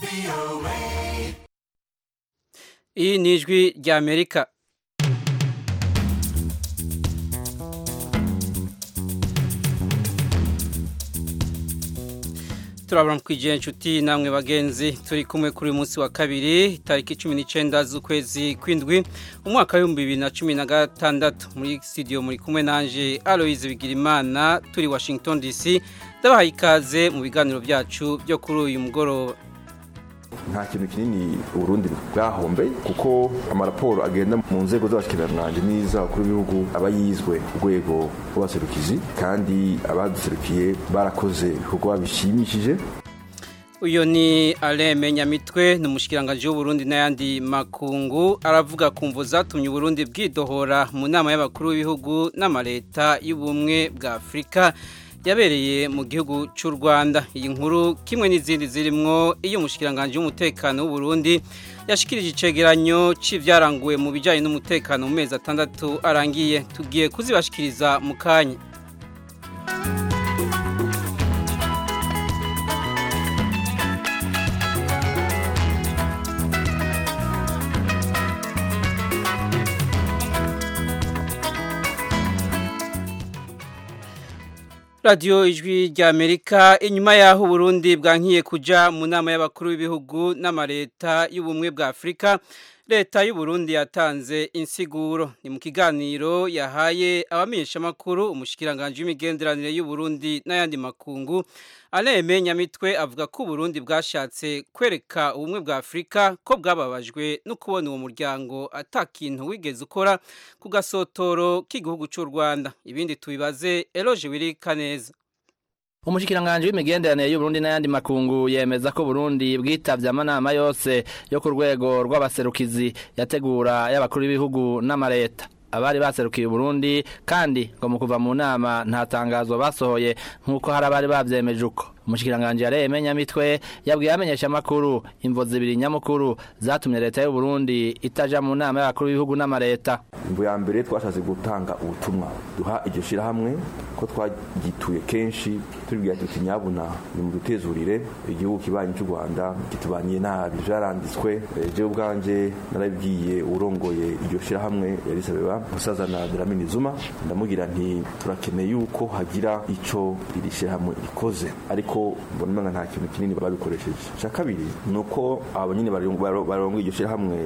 Iyi ni ijwi ry'Amerika. Turabona kwijeye inshuti namwe bagenzi turi kumwe kuri munsi wa kabiri tariki 19 z'ukwezi kwindwi umwaka wa 2016 muri studio muri kumwe nanje Aloise Bigirimana turi Washington DC ndabahaye ikaze mu biganiro byacu byo kuri uyu mugoroba. Nta kintu kinini Burundi bwahombe kuko amaraporo agenda mu nzego z'abashikiranganje niza kuri bihugu abayizwe urwego rw'abaserukizi kandi abaduserukiye barakoze kuko babishimishije. Uyo ni Aleme Nyamitwe n'umushikiranganje w'u Burundi n'ayandi makungu aravuga kumvo zatumye Burundi bwidohora mu nama y'abakuru b'ibihugu n'amareta y'ubumwe bwa Afrika yabereye mu gihugu cy'u Rwanda. Iyi nkuru kimwe n'izindi zirimwo iyo umushikiranganje w'umutekano w'u Burundi yashikirije icegeranyo c'ivyaranguwe mu bijanye n'umutekano mu mezi 6 arangiye tugiye kuzibashikiriza mu kanya. Radio ijwi ry'Amerika inyuma yaho Burundi bwankiye kuja mu nama y'abakuru b'ibihugu n'amareta y'ubumwe bwa Afrika. Leta y'u Burundi yatanze insiguro ni mu kiganiro yahaye abamenyesha makuru umushikiranganje w'imigenderanire y'u Burundi n'ayandi makungu. Aleme Nyamitwe avuga ko Burundi bwashatse kwereka ubumwe bwa Afrika ko bwababajwe no kubona uwo muryango atakintu wigeze ukora ku gasotoro k'igihugu cy'u Rwanda. Ibindi tubibaze Eloge Wirikaneza. Umushikiranganje w'imigenderanire y'u Burundi n'ayandi makungu yemeza ko Burundi bwitavye amanama yose yo ku rwego rw'abaserukizi yategura y'abakuru b'ibihugu n'amareta. Abari baserukiye Burundi kandi ngo mu kuva mu nama nta tangazo basohoye nkuko hari abari bavyemeje uko. Umushikiranganje Aleme Nyamitwe yabwiye amenyesha makuru imvo zibiri nyamukuru zatumye leta y'u Burundi itaja mu nama y'abakuru b'ibihugu n'amareta. Imvo ya mbere twashatse gutanga ubutumwa duha iryo shirahamwe ko twagituye kenshi tubwira tuti nyabuna ni mu dutezurire igihugu kibanye cy'u Rwanda kitubaniye nabi byaranditswe je ubwanje narabwiye urongoye iryo shirahamwe yarisabeba musazana Dlamini Zuma ndamugira nti turakeneye yuko hagira ico iri shirahamwe ikoze ariko mbona nta kintu kinini babikoresheje. Cya kabiri nuko abanyine barongo iryo shirahamwe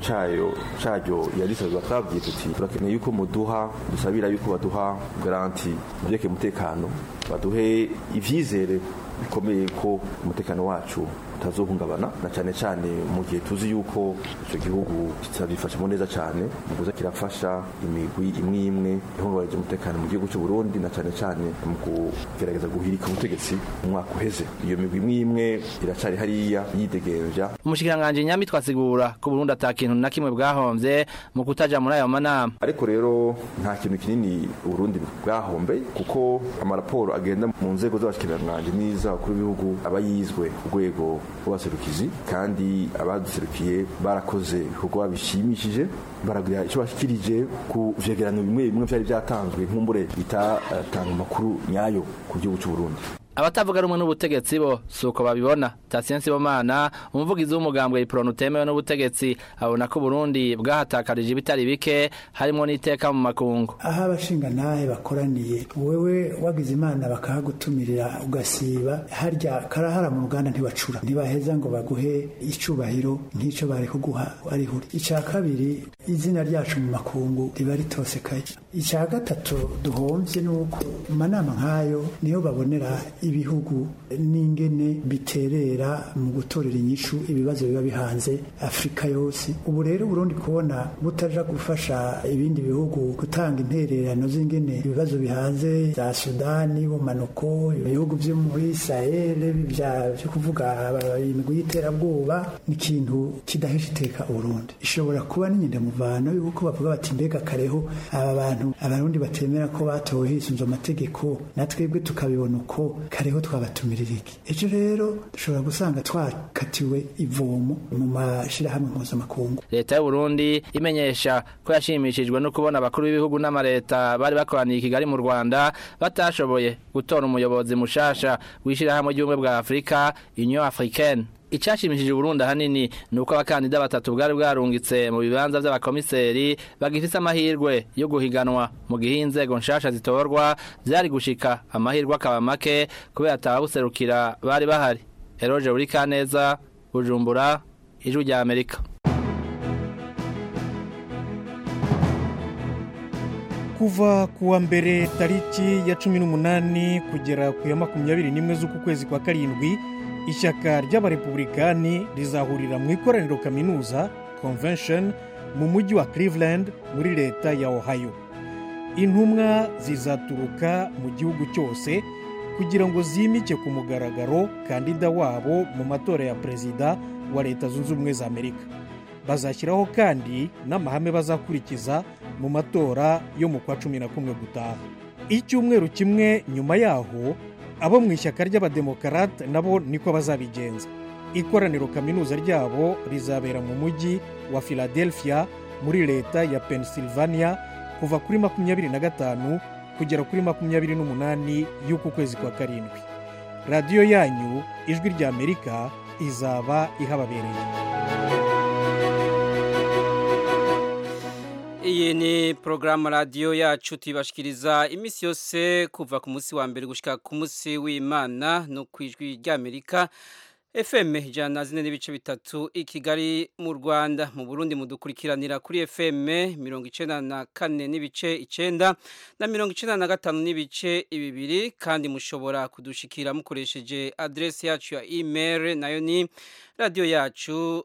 cyayo yarisabeba twabwiye tuti turakeneye yuko muduha dusabira yuko baduha garanti byeke mutekano baduhe ivyizere bikomeye ko umutekano wacu tazohungabana na cyane cyane mu gihe tuzi yuko icyo gihugu kitabifasha neza cyane mu kuza kirafasha imigwi imwe ihungabanya umutekano mu gihugu cy'u Burundi na cyane cyane mu kugerageza guhirika ubutegetsi mu mwaka uheze. Iyo migwi imwe iracari hariya yidegenja. Umushikiranganje Nyamitwe asigura ko Burundi atakintu na kimwe bwahomvye mu kutaja muri ayo manama. Ariko rero nta kintu kinini Burundi bwahombe kuko amaraporo agenda mu nzego z'abashikiranganje niza kuri bihugu abayizwe urwego rw'abaserukizi kandi abaduserukiye barakoze kuko babishimishije baragira icyo bashikirije ku vyegeranyo bimwe byari byatanzwe nk'umbure bitatanga makuru nyayo ku gihugu cy'u Burundi. Abatavuga rumwe n'ubutegetsi bo suko babibona. Tasiensi Bomana umuvugizi w'umugambwe Ipronu temewe n'ubutegetsi abona ko Burundi bwahatakarije bitari bike harimo n'iteka mu makungu. Aha abashinga nahe bakoraniye wewe wagize Imana bakahagutumirira ugasiba harya karahara mu Ruganda ntibacura ntibaheza ngo baguhe icubahiro nk'ico bari kuguha ari huri. Icya kabiri izina ryacu mu makungu riba ritosekaye. Icya gatatu duhomvye nuko manama nkayo niyo babonera ibihugu n'ingene biterera mu gutorera inyishu ibibazo biba bihanze Afrika yose. Ubu rero Burundi kubona butaja gufasha ibindi bihugu gutanga intererano z'ingene ibibazo bihanze za Sudani bumanuko ibihugu byo muri Sahel byo kuvuga imigwi y'iterabwoba ni ikintu kidahesha iteka Burundi. Ishobora kuba n'inyende muvano yuko bavuga bati mbega kareho aba bantu abarundi batemera ko batowe hisunzo amategeko natwebwe tukabibona uko kareho twabatumirira iki. Ejo rero dushobora gusanga twakatiwe ivomo mu mashirahamwe mpuzamakungu. Leta y'u Burundi imenyesha ko yashimishijwe no kubona abakuru b'ibihugu n'amareta bari bakoraniye i Kigali mu Rwanda batashoboye gutora umuyobozi mushasha w'ishirahamwe ry'ubumwe bwa Afrika Union Africaine. Icashimishije Burundi ahanini nuko abakandida batatu bwari bwarungitse mu bibanza by'abakomiseri bagifise amahirwe yo guhiganwa mu gihe inzego nshasha zitorwa byari gushika amahirwe akaba make kubera atababuserukira bari bahari. Eroje Urikaneza, Bujumbura, Ijwi rya Amerika. Kuva kuwa mbere tariki ya 18 kugera ku ya 21 z'uku kwezi kwa karindwi, ishyaka ry'abarepublikani rizahurira mu ikoraniro kaminuza convention mu mujyi wa Cleveland muri leta ya Ohio. Intumwa zizaturuka mu gihugu cyose kugira ngo zimike ku mugaragaro kandida wabo mu matora ya perezida wa Leta Zunze Ubumwe za Amerika. Bazashyiraho kandi n'amahame bazakurikiza mu matora yo mu kwa 11 gutaha. Icyumweru kimwe nyuma yaho abo mu ishyaka ry'abademokarate nabo niko bazabigenza. Ikoraniro kaminuza ryabo rizabera mu mujyi wa Philadelphia muri leta ya Pennsylvania kuva kuri 25 kugera kuri 28 y'uku kwezi kwa karindwi. Radio yanyu Ijwi rya Amerika izaba ihababereye. Iyi ni programu radio yacu tibashikiriza imisi yose kuva ku munsi wa mbere gushika ku munsi w'Imana no kwijwi rya Amerika FM 104.3 i Kigali mu Rwanda. Mu Burundi mudukurikiranira kuri FM 94.9 na 95.2 kandi mushobora kudushikira mukoresheje adresse yacu ya email nayo ni radio yacu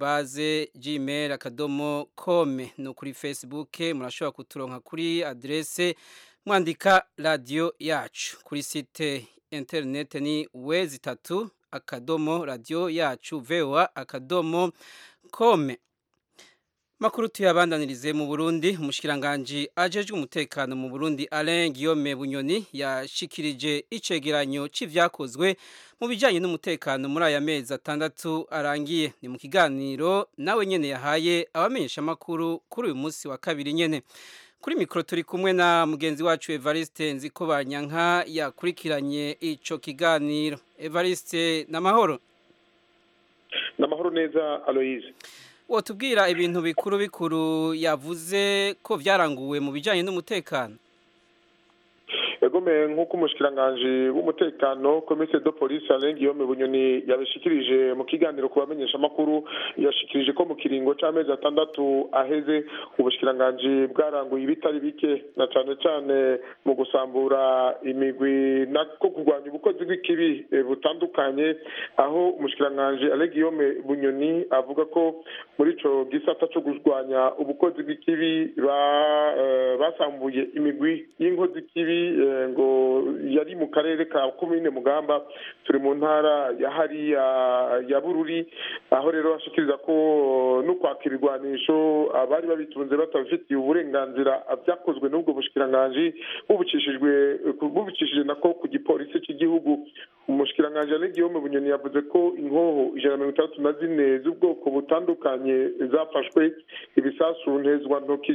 @gmail.com. no kuri Facebook murashobora kuturonka kuri adresse mwandika radio yacu. Kuri site internet ni wezi3 akadomo radio yacu voa.com. Makuru tuyabandanirize mu Burundi. Umushikiranganje ajejwe umutekano mu Burundi Alain Guillaume Bunyoni yashikirije icegeranyo c'ivyakozwe mu bijanye n'umutekano muri aya mezi 6 arangiye. Ni mu kiganiro nawe nyene yahaye abamenyesha makuru kuri uyu munsi wa kabiri nyene. Kuri mikro turi kumwe na mugenzi wacu Evariste Nzikobanyanka yakurikiranye ico kiganiro. Evariste, namahoro? Namahoro neza Aloise. Wotubwira ibintu bikuru yavuze ko vyaranguwe mu bijanye n'umutekano? Egome nk'uko umushikiranganje w'umutekano Commissaire de Police Alain Guillaume Bunyoni yabishikirije mu kiganiro ku bamenyesha makuru, yashikirije ko mu kiringo c'amezi 6 aheze ubushikiranganje bwaranguye ibitari bike na cyane mu gusambura imigwi nako kurwanya ubukozi bw'ikibi butandukanye, aho umushikiranganje Alain Guillaume Bunyoni avuga ko muri ico gisata cyo kurwanya ubukozi bw'ikibi basambuye imigwi y'inkozi z'ikibi ngo yari mu karere ka komine Mugamba, turi mu ntara ya hariya ya Bururi, aho rero ashikiriza ko no kwakirwanisho abari babitunze batafitiye uburenganzira byakozwe n'ubwo bushikiranganje bubicishije nako ku gipolisi cy'igihugu. Umushikiranganje Alain Guillaume Bunyoni yavuze ko inkoho 134 z'ubwoko butandukanye zafashwe, ibisasu ntezwa ntoki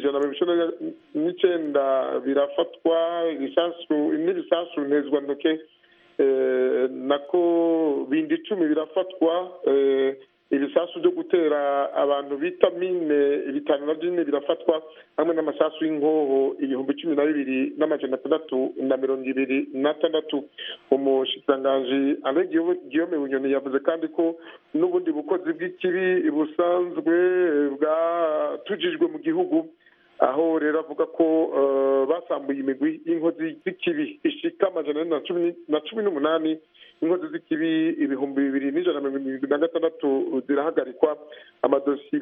119 birafatwa, ibisasu ntezwa ntoke nako bindi 10 birafatwa, ibisasu byo gutera abantu bita mine 5 birafatwa, hamwe n'amasasu y'inkoho 12,626. Umushikiranganje Alain Guillaume Bunyoni yavuze kandi ko n'ubundi bukozi bw'ikibi busanzwe bwatujijwe mu gihugu, aho rero avuga ko basambuye imigwi y'inkozi z'ikibi ishika 118, inkozi z'ikibi 2,176 zirahagarikwa, amadosiye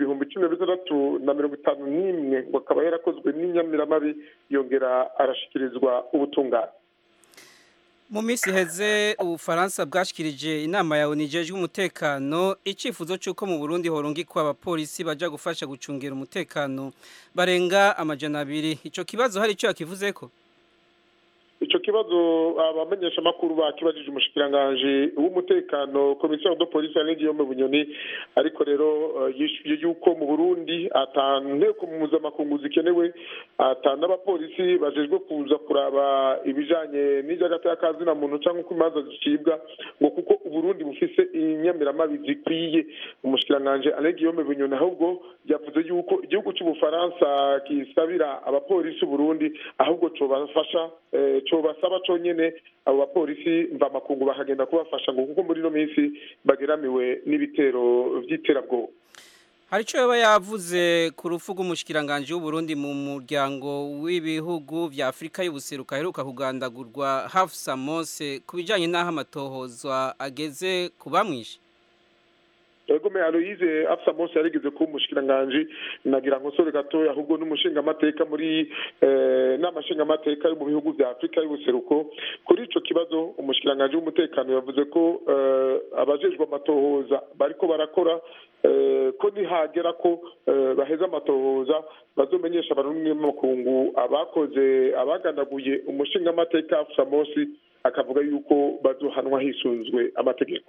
10,651 bakaba yarakozwe n'inyamiramabi, yongera arashikirizwa ubutungane. Mu minsi heze Ubufaransa bwashikirije inama ya unijejwe umutekano icifuzo cyuko mu Burundi horungikwa abapolisi baja gufasha gucungera umutekano barenga 200. Ico kibazo hari ico yakivuzeko? Ico kibazo abamenyesha makuru bakibajije umushikiranganje w'umutekano commissaire de police Guillaume Bunyoni ariko rero yishuye yuko mu Burundi atanteko mpuzamakungu zikenewe n'abapolisi bajejwe kuza kuraba ibijanye n'ijagata y'akazi na muntu cyangwa uko imanza zicibwa ngo kuko Uburundi bufise inyamiramabi zikwiye. Umushikiranganje Guillaume Bunyoni ahubwo yavuze yuko igihugu cy'Ubufaransa kisabira abapolisi Burundi ahubwo cobafasha cobasaba conyene abo bapolisi mva makungu bahagenda kubafasha ngo kuko muri no minsi bageramiwe n'ibitero vy'iterabwoba. hari ico yoba yavuze ku rufu rw'umushikiranganje w'Uburundi mu muryango w'ibihugu vya Afrika y'ubuseruka heruka kugandagurwa Hafsa Mose kubijanye n'aho amatohozwa ageze kubamwishe. Ego me Aloise Hafsa Mose yarigeze ku mushikiranganje nagira ngo sore gatoya ahubwo n'umushinga amateka muri n'amashinga amateka yo mu bihugu vya Afrika y'ubuseruko kuri ico kibazo umushikiranganje w'umutekano yavuze ko abajejwe amatohoza bariko barakora ko nihagera ko baheza amatohoza bazomenyesha abarundi n'amakungu abakoze abagandaguye umushinga amateka Hafsa Mose akavuga yuko bazohanwa hisunzwe amategeko.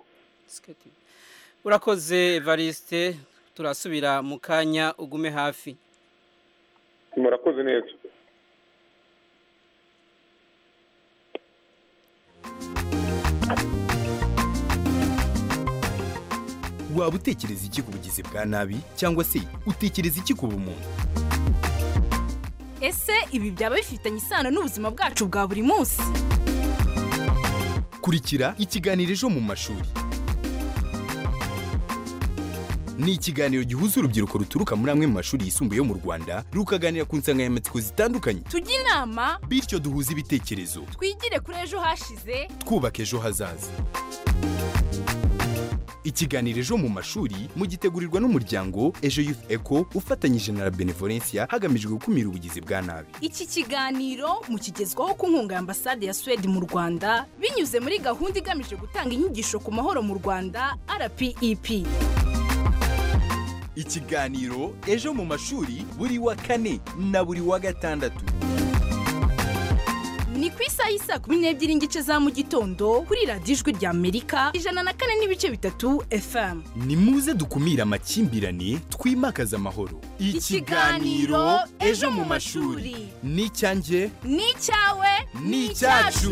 Urakoze Evariste turasubira mu kanya ugume hafi. Murakoze neza. Waba utekereza iki ku bugizi bwa nabi cyangwa se utekereza iki ku bumuntu? Ese ibi byaba bifitanye isano n'ubuzima bwacu bwa buri munsi? Kurikira ikiganiro Ejo mu mashuri. Ni ikiganiro gihuza urubyiruko ruturuka muri amwe mu mashuri yisumbuye yo mu Rwanda rukaganira ku nsanganyamatsiko zitandukanye. Tujye inama bityo duhuze ibitekerezo. Twigire kuri ejo hashize twubaka ejo hazaza. Ikiganiro Ejo mu mashuri mugitegurirwa n'umuryango Ejo Youth Eco ufatanyije na Benevolencia hagamijwe gukumira ubugizi bwa nabi. Iki kiganiro mukigezwaho ku nkunga ya Ambasade ya Sweden mu Rwanda binyuze muri gahunda igamije gutanga inyigisho ku mahoro mu Rwanda RPEP. Ikiganiro Ejo mu mashuri buri wa kane na buri wa gatandatu. Ni ku isaha y'isa 12:00 za mu gitondo kuri Radio Ijwi rya Amerika 104.3 FM. Ni muze dukumira amakimbirane twimakaza amahoro. Ikiganiro Ejo mu mashuri ni cyanjye ni cyawe ni cyacu.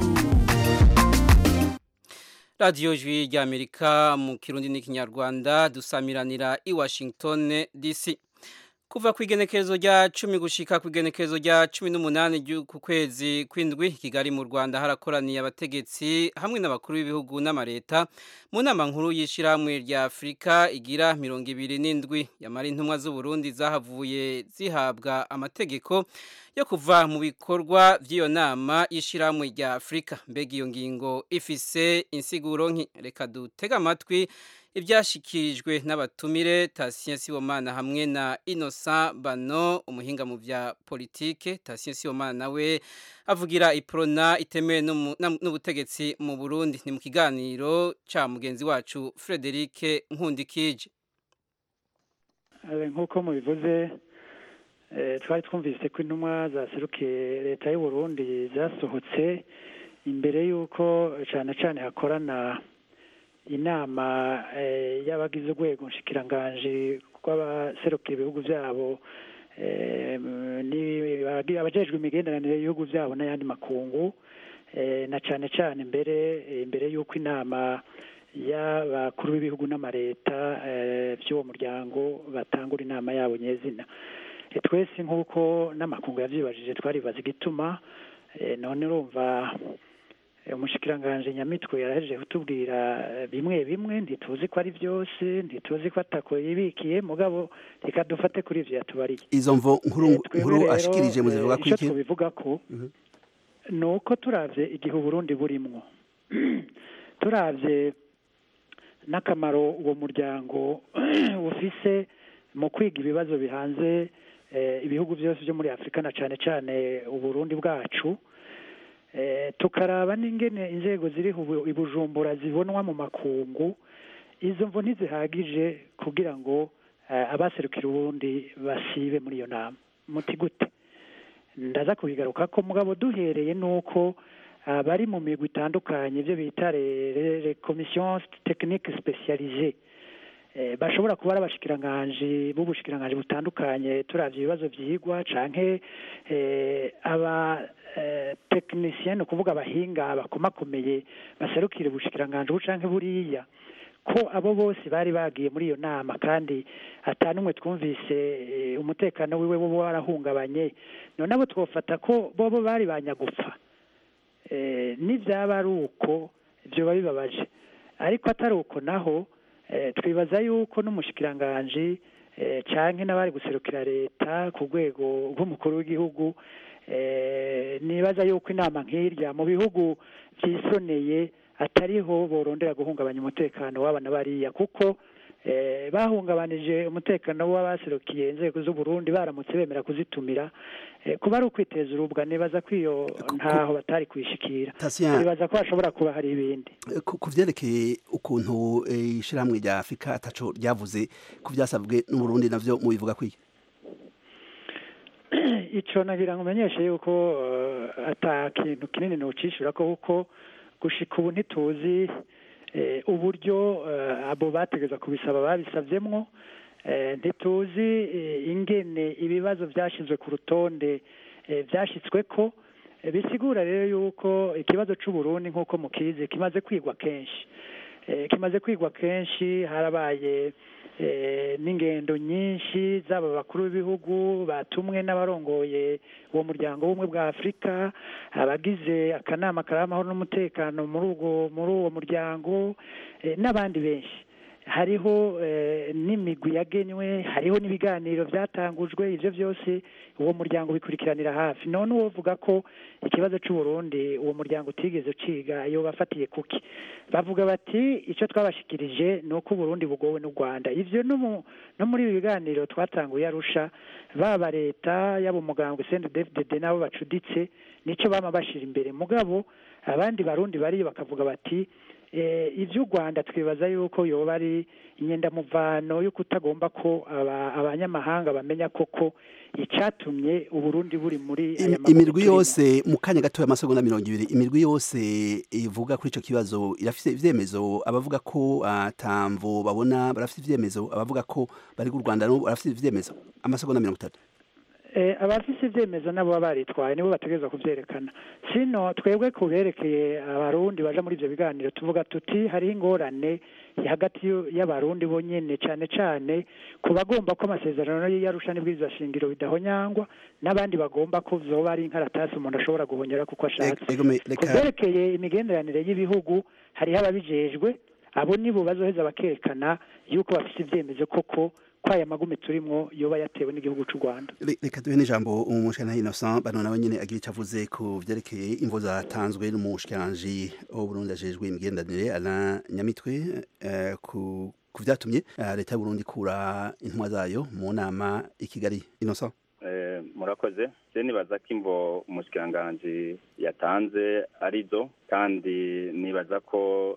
Radio Ijwi rya Amerika mu Kirundi n'Ikinyarwanda dusamiranira i Washington DC. Kuva kwigenekerezo rya 10 gushika kwigenekerezo rya 18 ku kwezi kwindwi Kigali mu Rwanda harakoraniye abategetsi hamwe n'abakuru b'ibihugu n'amareta mu nama nkuru y'ishiramwe rya Afrika igira 27 yamara intumwa z'u Burundi zahavuye zihabwa amategeko yo kuva mu bikorwa by'iyo nama y'ishiramwe rya Afrika. Mbega iyo ngingo ifise insiguro nki reka dutega amatwi ibyashikirijwe n'abatumire Tatien Sibomana hamwe na Innocent Bano umuhinga mu vya politike. Tatien Sibomana nawe avugira iprona itemewe n'ubutegetsi mu Burundi. Ni mu kiganiro ca mugenzi wacu Frederic Nkundikije. Nkuko mubivuze twari twumvise ko intumwa zaserukiye leta y'u Burundi zasohotse imbere yuko cyane hakorana inama y'abagize urwego nshikiranganje rw'abaserukira ibihugu byabo ni abajejwe imigenderanire y'ibihugu byabo n'ayandi makungu na cyane imbere y'uko inama y'abakuru b'ibihugu n'amareta by'uwo muryango batangura inama yabo nyezina. Twese nk'uko n'amakungu yavyibajije twaribaza igituma none urumva umushikiranganje Nyamitwe yarahejeje kutubwira bimwe ntituzi ko ari byose ntituzi ko atako yibikiye mugabo reka dufate kuri ivyo yatubariye. Izo mvo nkuru ashikirije muzivuga ko iki tubivuga ko nuko turavye igihe Burundi burimwo turavye n'akamaro uwo muryango ufise mu kwiga ibibazo bihanze ibihugu byose byo muri Afrika na cyane Uburundi bwacu tukaraba n'ingene inzego ziri ibujumbura zibonwa mu makungu. Izo mvo ntizihagije kugira ngo abaserukira Uburundi basibe muri iyo nama muti gute ndaza kubigaruka ko mugabo duhereye nuko bari mu migwi itandukanye ibyo bita les commissions techniques spécialisées bashobora kuba ari abashikiranganji b'ubushikiranganji butandukanye turavye ibibazo vyigwa canke aba technicien no kuvuga abahinga bakomakomeye baserukire ubushikiranganji canke buriya ko abo bose bari bagiye muri iyo nama kandi atanumwe twumvise umutekano wiwe bo warahungabanye none abo twofata ko bobo bari banyagupfa n'ivyaba ari uko ivyo babibabaje ariko atari uko naho twibaza yuko n'umushikiranganji canke n'abari guserukira leta ku rwego rw'umukuru w'igihugu nibaza yuko inama nk'irya mu bihugu vyisoneye atariho borondera guhungabanya umutekano w'abana bariya kuko bahungabanije umutekano w'abaserukiye inzego z'u Burundi baramutse bemera kuzitumira kuba ari ukwiteza urubwa nibaza ko iyo ntaho batari kwishikira nibaza ko hashobora kuba hari ibindi ku vyerekeye ukuntu ishirahamwe rya Afrika ataco ryavuze ku vyasabwe n'u Burundi navyo mubivuga kwiki ico nagira ngo menyeshe yuko ata kintu kinini nocishura ko kuko gushika ubu ntituzi uburyo abo bategeza kubisaba babisavyemwo ntituzi ingene ibibazo vyashizwe ku rutonde vyashitsweko bisigura rero yuko ikibazo c'u Burundi nk'uko mukizi kimaze kwigwa kenshi harabaye n'ingendo nyinshi z'aba bakuru b'ibihugu batumwe n'abarongoye uwo muryango w'ubumwe bwa Afurika abagize akanama karamahoro n'umutekano muri uwo muryango n'abandi benshi hariho n'imigwi yagenywe hariho n'ibiganiro byatangujwe ivyo byose uwo muryango bikurikiranira hafi none uwovuga ko ikibazo c'u Burundi uwo muryango utigeze ciga iyo bafatiye kuki bavuga bati ico twabashikirije nuko Burundi bugowe n'u Rwanda ivyo no muri ibi biganiro twatanguye Arusha baba leta yabo muganga CNDD-FDD nabo bacuditse nico bama bashira imbere mugabo abandi barundi bari bakavuga bati ivyo Rwanda twibaza yuko yoba ari inyendamuvano yo kutagomba ko abanyamahanga bamenya koko icatumye Uburundi buri muri imirwi yose mu kanya gato y'amasegonda 20 imirwi yose ivuga kuri ico kibazo irafise ivyemezo abavuga ko atamvo babona barafise ivyemezo abavuga ko bari ku Rwanda no barafise ivyemezo amasegonda 30 abafise ivyemezo nabo baritwaye nibo bategeza kuvyerekana sino twebwe kuberekeye abarundi baje muri ivyo biganiro tuvuga tuti hari ingorane hagati y'abarundi bonyene cane ku bagomba ko amasezerano y'Arusha n'ibwirizwa shingiro bidahonyangwa n'abandi bagomba ko vyoba ari inkaratasi umuntu ashobora guhonyera kuko ashatse kuberekeye imigenderanire y'ibihugu hariho ababijejwe abo nibo bazoheza bakerekana yuko bafise ivyemezo koko kwaya magume turimwo yoba yatewe n'igihugu c'u Rwanda reka duhe n'ijambo umushana Innocent bano nawe nyene agira icavuze ku vyerekeye imvo zatanzwe n'umushikiranje wo Burundi ajejwe imigendanire Alain Nyamitwe ku vyatumye leta y'u Burundi kura intwa zayo mu nama i Kigali Innocent murakoze je nibaza ko imvo umushikiranganje yatanze arizo kandi nibaza ko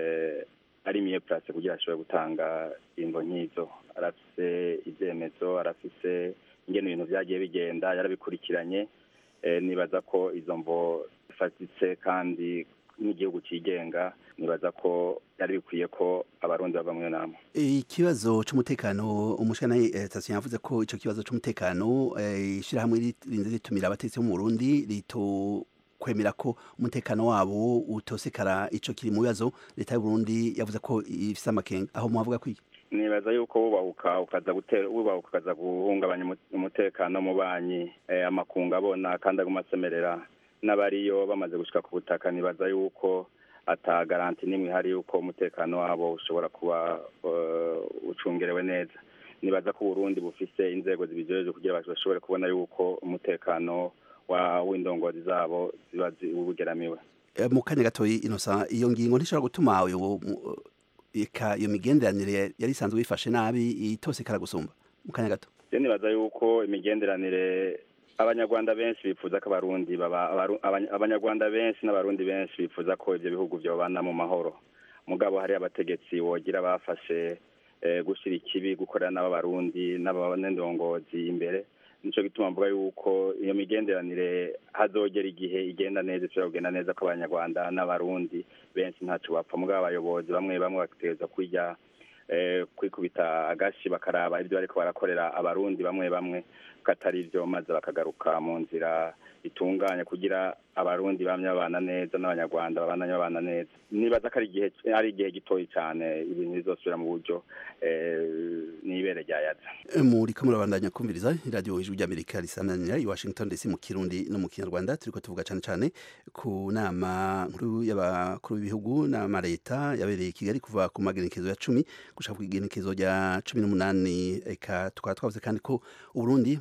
ari miye place kugira ashobore gutanga imvo nkizo arafise ivyemezo arafise ingene ibintu vyagiye bigenda yarabikurikiranye nibaza ko izo mvo fatitse kandi n'igihugu cigenga nibaza ko yari bikwiye ko abarundi bava mu nama ikibazo c'umutekano umushana station yavuze ko ico kibazo c'umutekano ishira hamwe ririnze ritumira abatetsi mu Burundi rito kwemera ko umutekano wabo utosekara ico kiri mu bibazo leta y'u Burundi yavuze ko ifise amakenga aho muhavuga kwiki nibaza yuko ukaza guhungabanya umutekano mu banyi amakunga abona kandi agumasemerera n'abariyo bamaze gushika ku butaka nibaza yuko ata garanti nimwe hari yuko umutekano wabo ushobora kuba ucungerewe neza nibaza ko Burundi bufise inzego zibijeje kugira bashobore kubona yuko umutekano w'indongozi zabo ziba ubugeramiwe mu kanya gatoyi Innocent iyo ngingo ntishobora gutuma iyo migenderanire yari isanzwe bifashe nabi itosekara gusumba mu kanya gato nibaza yuko imigenderanire abanyarwanda benshi bifuza ko abarundi abanyarwanda benshi n'abarundi benshi bifuza ko ivyo bihugu vyobana mu mahoro mugabo hari abategetsi wogira bafashe gushira ikibi gukorera n'abarundi n'abandongozi imbere nico gituma mvuga yuko iyo migenderanire hazogera igihe igenda neza, ishobora kugenda neza ko abanyarwanda n'abarundi benshi ntaco bapfa, mugabo abayobozi bamwe bamwe bategerezwa kujya kwikubita agashi bakaraba ibyo bariko barakorera abarundi bamwe bamwe katari ivyo, maze bakagaruka mu nzira itunganye kugira abarundi bamye babana neza n'abanyarwanda babandanye babana neza. Nibaza ko ari igihe gitoyi cyane ibintu bizosubira mu buryo n'ibere ryayaza. Muriko murabandanya kumviriza radio Ijwi ry'Amerika risananira i Washington DC mu Kirundi no mu Kinyarwanda, turiko tuvuga cyane ku nama nkuru y'abakuru b'ibihugu n'amareta yabereye i Kigali kuva ku magenekezo ya 10 gushaka ku igenekezo rya 18. Eka twavuze kandi ko Uburundi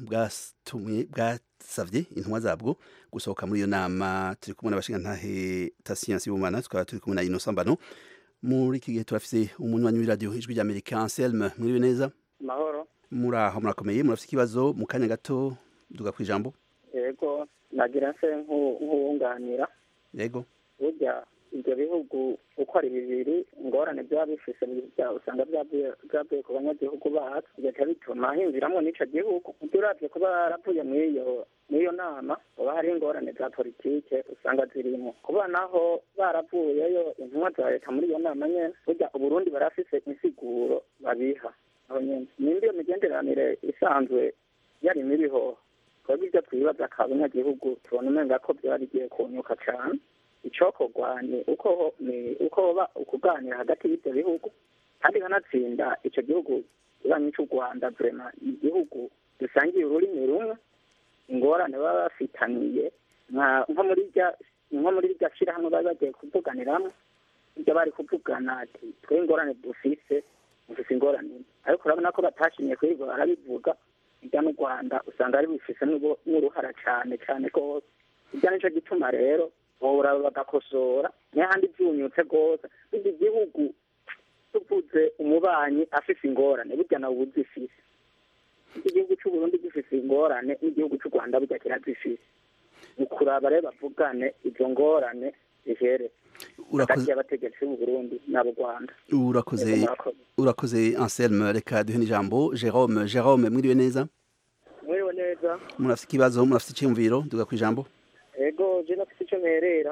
bwasavye intumwa zabwo gusohoka muri iyo nama. Turi kumwe n'abashingantahe Tasiyansi Sibomana, tukaba turi kumwe na Innocent Mbano. Muri iki gihe turafise umunywanyi w'iradio Ijwi ry'Amerika Anselme, mwiriwe neza? Mahoro. Muraho, murakomeye? Murafise ikibazo mu kanya gato duga kwijambo? Yego, nagira se nk'uwunganira. Yego. Burya ibyo bihugu uko ari bibiri ingorane byaba bifise usanga byavuye ku banyagihugu bacu, bigaca bituma hinjiramwo n'ico gihugu. Uravye kuba baravuye mw'iyo nama uba hari ingorane za politike usanga zirimo. Kuba naho baravuyeyo intumwa za leta muri iyo nama nyene, burya Uburundi barafise insiguro babiha aho nyene. Nimba iyo migenderanire isanzwe yari miriho, twebwe ivyo twibaza ka banyagihugu tubona umenga ko vyari bigiye kunyuka cane. Icokorwa ni uko ukuganira hagati y'ivyo bihugu, kandi kanatsinda ico gihugu kibanyi c'u Rwanda vrema igihugu dusangiye ururimi rumwe. Ingorane baba bafitaniye nko muri rya shirahamwe bari bagiye kuvuganiramwo, ibyo bari kuvugana ati twe ingorane dufise ingorane, ariko urabona ko batashimye kwiga barabivuga. Irya n'u Rwanda usanga ari bifise n'uruhara cane rwose. Irya nico gituma rero bora bagakosora n'ahandi byunyutse rwose. Iki gihugu tuvuze umubanyi afise ingorane burya nawe ubuzifise. Iki gihugu cy'u Burundi gifise ingorane n'igihugu cy'u Rwanda burya kirazifise. Ukuraba rero bavugane izo ngorane zihere hagati y'abategetsi b'u Burundi n'abo Rwanda. Urakoze Anselme. Reka duhe n'ijambo Jerome, mwiriwe neza? Mwiriwe neza. Murafise ikibazo, murafise icyumviro, duga kwijambo? Ego, je nafise icyo mperera.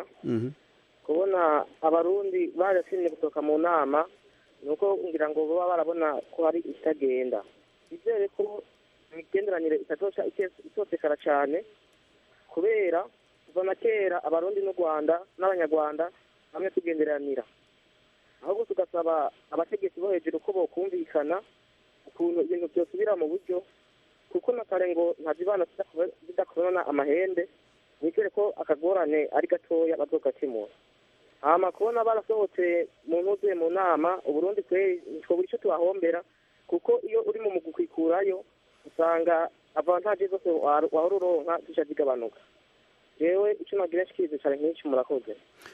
Kubona abarundi barasimye gusohoka mu nama, nuko ngira ngo baba barabona ko hari itagenda. Bizere ko imigenderanire itotekara cyane, kubera kuva na kera abarundi n'u Rwanda n'abanyarwanda hamwe tugenderanira. Ahubwo tugasaba abategetsi bo hejuru ko bokumvikana ukuntu ibintu byosubira mu buryo, kuko na kare ngo ntazibana zidakorana amahende. Nikere ko akagorane ari gatoya bazogakemura. Hama kubona barasohotse mu ntuze mu nama, Uburundi kwe twobura ico tubahombera, kuko iyo uri mu kwikurayo usanga avantage zose wahora uronka zica zigabanuka. Jewe ico nagira shikize cyane nk'iki murakoze.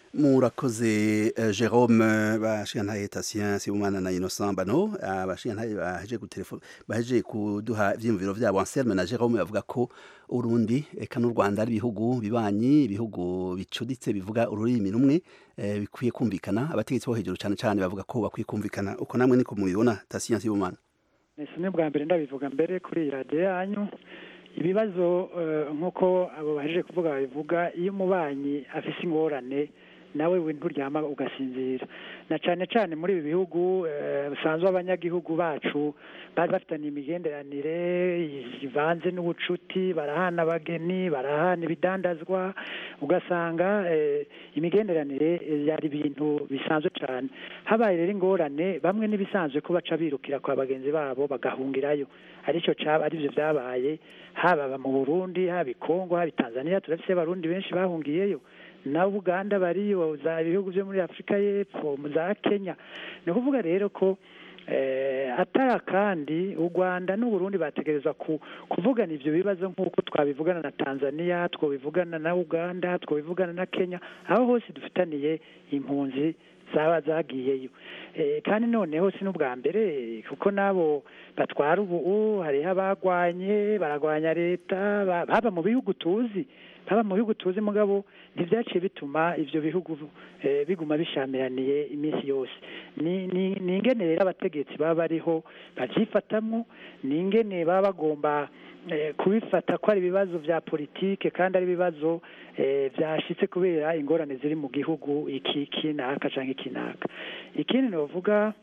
Murakoze Jerome. Bashingantahe Tasiyansi Sibomana na Innocent Mbano, abashingantahe baheje kuduha ivyiyumviro vyabo. Anselme na Jerome bavuga ko Urundi eka n'u Rwanda ari ibihugu bibanyi, ibihugu bicuditse bivuga ururimi rumwe, bikwiye kumvikana. Abategetsi bo hejuru cyane bavuga ko bakwiye kumvikana. Uko namwe niko mubibona Tasiyansi Sibomana? Nese bwa mbere ndabivuga mbere kuri radio yanyu. Ibibazo nk'uko abo bahejeje kuvuga babivuga, iyo umubanyi afise ingorane nawe nturyama ugasinzira. Na cyane muri ibi bihugu bisanzwe abanyagihugu bacu bari bafitanye imigenderanire ivanze n'ubucuti, barahana abageni, barahana ibidandazwa, ugasanga imigenderanire yari ibintu bisanzwe cyane. Habaye rero ingorane, bamwe n'ibisanzwe ko baca birukira kwa bagenzi babo bagahungirayo. Aricyo arivyo vyabaye haba mu Burundi, haba i Kongo, haba i Tanzania. Turafise abarundi benshi bahungiyeyo, na Uganda bariyo, za ibihugu byo muri Afrika y'Epfo, za Kenya. Ni kuvuga rero ko atara kandi u Rwanda n'u Burundi bategerezwa kuvugana ivyo bibazo nk'uko twabivugana na Tanzania, twabivugana na Uganda, twabivugana na Kenya, aho hose dufitaniye impunzi zaba zagiyeyo. Kandi noneho si n'ubwa mbere, kuko nabo batwara ubu hariho abagwanya leta, haba mu bihugu tuzi haba mu bihugu tuzi mugabo ntivyaciye bituma ivyo bihugu biguma bishamiraniye iminsi yose ni ingene rero abategetsi baba bariho bavyifatamwo ni ingene baba bagomba kubifata ko ari ibibazo vya politike kandi ari ibibazo vyashitse kubera ingorane ziri mu gihugu iki kinaka canke ikinaka. Ikindi novuga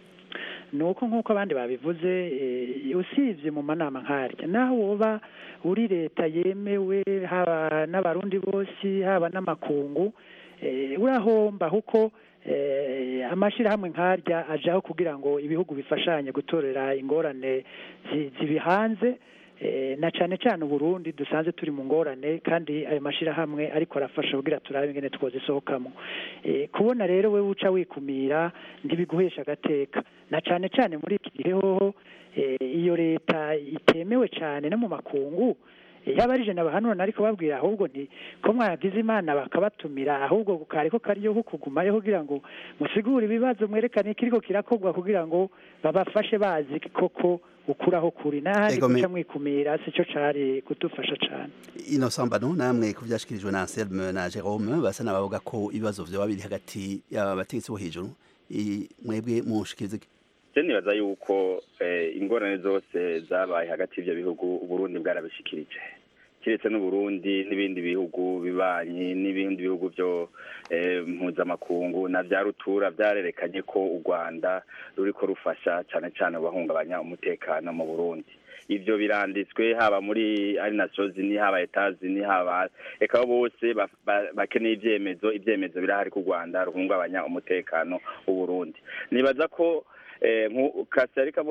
nuko nk'uko abandi babivuze usivye mu manama nk'arya naho woba uri leta yemewe haba n'abarundi bose haba n'amakungu urahomba kuko amashirahamwe nk'arya ajaho kugira ngo ibihugu bifashanye gutorera ingorane zibihanze na cane cane Burundi dusanze turi mu ngorane kandi ayo mashirahamwe ariko arafasha kugira turabe ingene twozisohokamo. Kubona rero we uca wikumira ntibiguhesha agateka na cane cane muri iki gihe hoho iyo leta itemewe cane no mu makungu yabarije nabahanura ariko babwira ahubwo nti ko mwagize Imana bakabatumira ahubwo kariko kariyo kugumayo kugira ngo musigure ibibazo mwerekane kiriko kirakogwa kugira ngo babafashe bazi koko ukuraho kuri nahandi kuca mwikumira sico cari kudufasha cane. Inosambano namwe kuvyashikirijwe na Anselme na Jerome basa nabavuga ko ibibazo vyo babiri hagati y'abategetsi bo hejuru mwebwe mushikirize je nibaza yuko ingorane zose zabaye hagati y'ivyo bihugu Burundi bwarabishikirije kiretse n'Uburundi n'ibindi bihugu bibanyi n'ibindi bihugu byo mpuzamakungu na vya rutura vyarerekanye ko u Rwanda ruriko rufasha cane cane bahungabanya umutekano mu Burundi. Ivyo biranditswe haba muri ari Nations Unies haba Etats Unis haba eka bose bakeneye ivyemezo birahari ku Rwanda ruhungabanya umutekano w'u Burundi. Nibaza ko Kasarika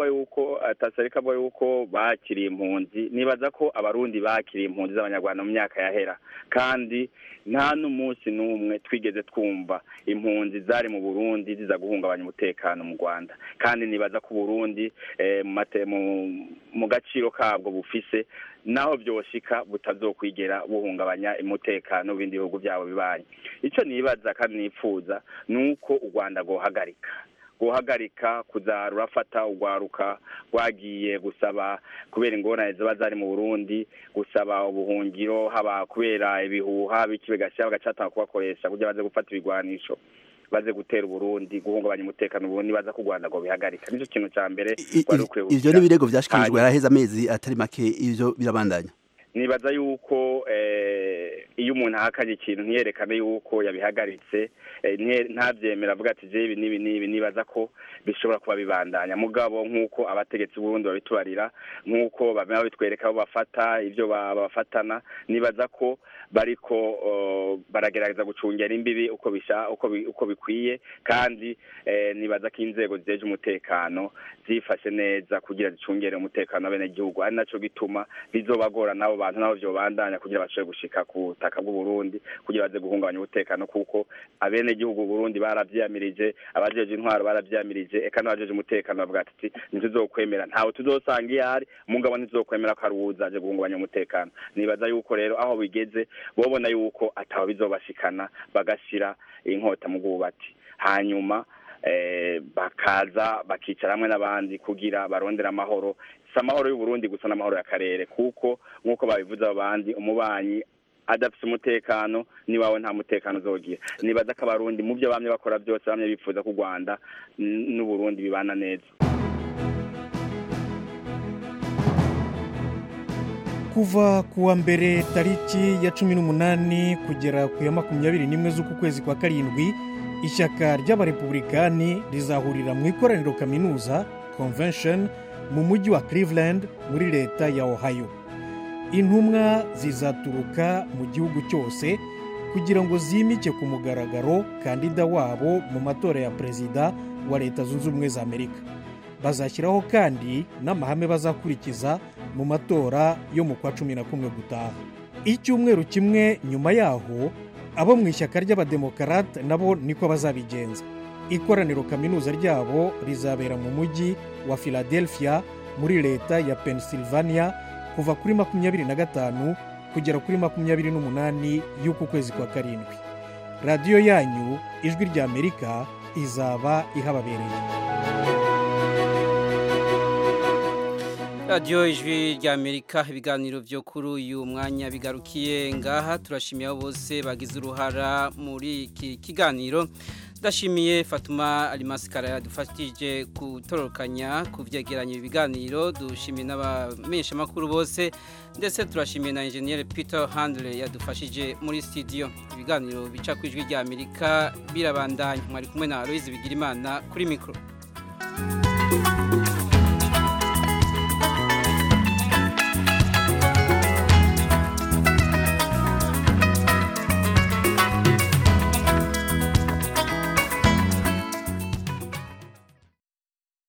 boy yuko bakiriye impunzi nibaza ko abarundi bakiriye impunzi z'abanyarwanda mu myaka yahera kandi nta n'umunsi n'umwe twigeze twumva impunzi zari mu Burundi ziza guhungabanya umutekano mu Rwanda kandi nibaza ko Burundi mu gaciro kabwo bufise naho byoshika butazokwigera buhungabanya umutekano w'ibindi bihugu byabo bibanye. Ico nibaza kandi nipfuza nuko u Rwanda guhagarika kuza rurafata ugwaruka rwagiye gusaba kubera ingorane ziba zari mu Burundi gusaba ubuhungiro haba kubera ibihuha bikibegasha bagacata kubakoresha kugira baze gufata ibigwanisho baze gutera Burundi guhungabanya umutekano Burundi baza ku Rwanda ngo bihagarika nico kintu ca mbere ivyo ni birego vyashikirijwe yaraheza amezi atari make ivyo birabandanya. Nibaza yuko iyo umuntu ahakanye ikintu ntiyerekane yuko yabihagaritse ntavyemera avuga ati je ibi nibaza ko bishobora kuba bibandanya mugabo nk'uko abategetsi Burundi babitubarira nk'uko bamwe bitwereka abo bafata ivyo bafatana nibaza ko bariko baragerageza gucungera imbibi uko bikwiye kandi nibaza ko inzego zijeje umutekano zifashe neza kugira zicungere umutekano w'abene gihugu ari naco gituma bizobagora nabo bantu nabo byo bandanya kugira bashobore gushika ku butaka bw'u Burundi kugira baze guhungabanya umutekano kuko abene gihugu Burundi baravyamirije abajeje intwaro baravyamirije eka n'abajeje umutekano bavuga ati ntizokwemera ntawe tuzosanga iyari mugabo ntizokwemera ko aruzaje guhungabanya umutekano. Nibaza yuko rero aho bigeze bobona yuko ataho bizobashikana bagashira inkota mu bwubati hanyuma bakaza bakicara hamwe n'abandi kugira barondera amahoro samahoro y'u Burundi gusa n'amahoro y'akarere kuko nkuko babivuze abandi umubanyi adafite umutekano ni wawe nta mutekano uzogira. Nibaza ko abarundi mu byo bamye bakora byose bamye bifuza ku Rwanda n'u Burundi bibana neza. Kuva kuwa mbere tariki ya 18 kugera ku ya 21 z'uku kwezi kwa karindwi ishyaka ry'abarepublikani rizahurira mu ikoraniro kaminuza convention mu mujyi wa Cleveland muri leta ya Ohio. Intumwa zizaturuka mu gihugu cyose kugira ngo zimike ku mugaragaro kandida wabo mu matora ya perezida wa Leta Zunze Ubumwe za Amerika. Bazashyiraho kandi n'amahame bazakurikiza mu matora yo mu kwa 11 gutaha. Icyumweru kimwe nyuma yaho abo mu ishyaka ry'abademokarate nabo niko bazabigenza. Ikoraniro kaminuza ryabo rizabera mu mujyi wa Philadelphia muri leta ya Pennsylvania kuva kuri 25 kugera kuri 28 y'uku kwezi kwa karindwi. Radio yanyu Ijwi rya Amerika izaba ihababereye. radiyo ijwi rya Amerika ibiganiro byo kuri uyu mwanya bigarukiye ngaha turashimiye abo bose bagize uruhara muri iki kiganiro ndashimiye Fatuma Alimasikara yadufashije gutororokanya kuvyegeranya ibiganiro dushimiye n'abamenyesha makuru bose ndetse turashimiye na engineer Peter Handler yadufashije muri studio ibiganiro bica ku ijwi rya Amerika birabandanya mwari kumwe na Aloise Bigirimana kuri micro